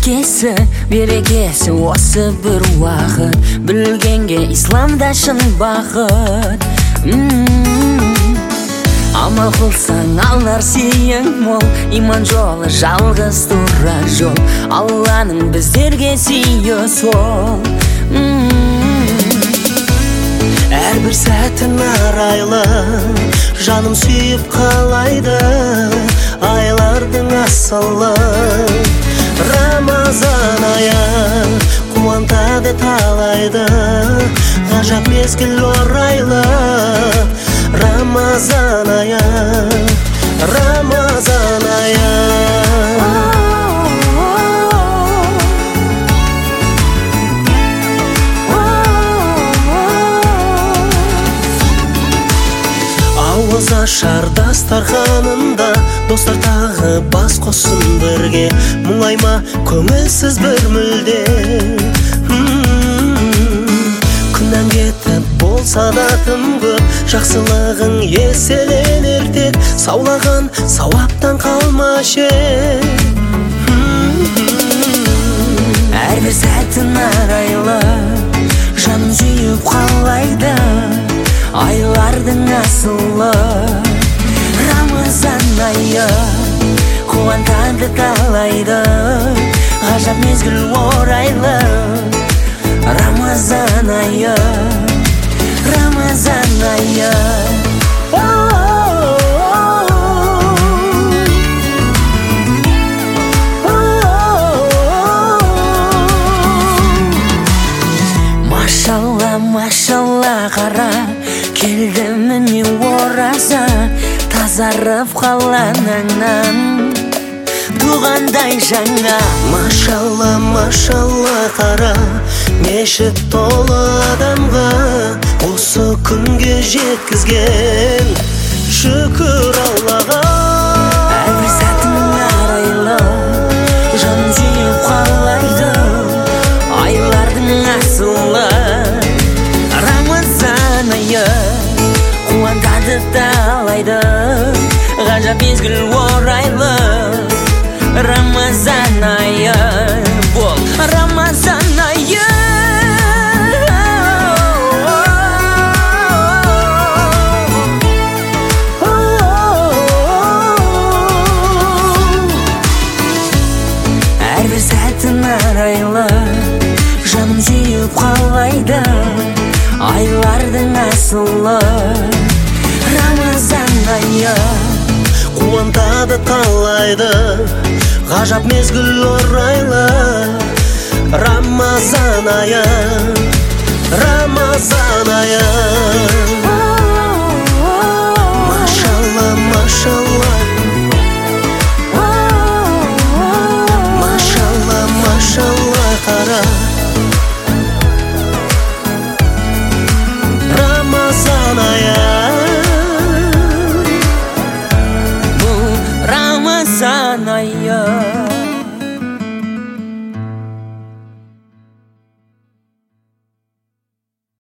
берекесі осы бір уақыт, білгенге исламда шын бақыт. Амал қылсаң алар сүйең мол, иман жолы жалғыз тура жол, Алланың біздерге сүйі сол. Әрбір сәтін арайлы, жаным сүйіп қалайды, айлардың асылы. Рамазан айы қуантады талайды, ғажап мезгіл орайлы. Рамазан айы, Рамазан айы. Ауыз ашар дастарханында, достар тағы бас қосын бірге, мұңайма көңілсіз бір мүлде. Күннен кетіп болса да тым көп, жақсылығың еселенер тек, саулаған сауаптан қалмашы. Әрбір сәтін арайлы, жаным сүйіп қалайды, айлардың асылы. Рамазан айы қуантады талайды, ғажап мезгіл орайлы. Рамазан айы, Рамазан айы. Машалла, машалла қара, келді міне ораза, тазарып қаланыңнан туғандай жаңа. Машалла, машалла қара, мешіт толы адамға осы күнге жеткізген, шүкір Аллаға. Әрбір сәтінің арайлы, жаным сүйіп қалайды, айлардың асылы. Рамазан айы қуантады талайды, ғажап мезгіл орайлы. Рамазан айы бол, Рамазан айы. Әрбір сәтін арайлы, жаным сүйіп қалайды, айлардың асылы. Рамазан айы қуантады талайды, ғажап мезгіл орайлы. Рамазан айы, Рамазан айы.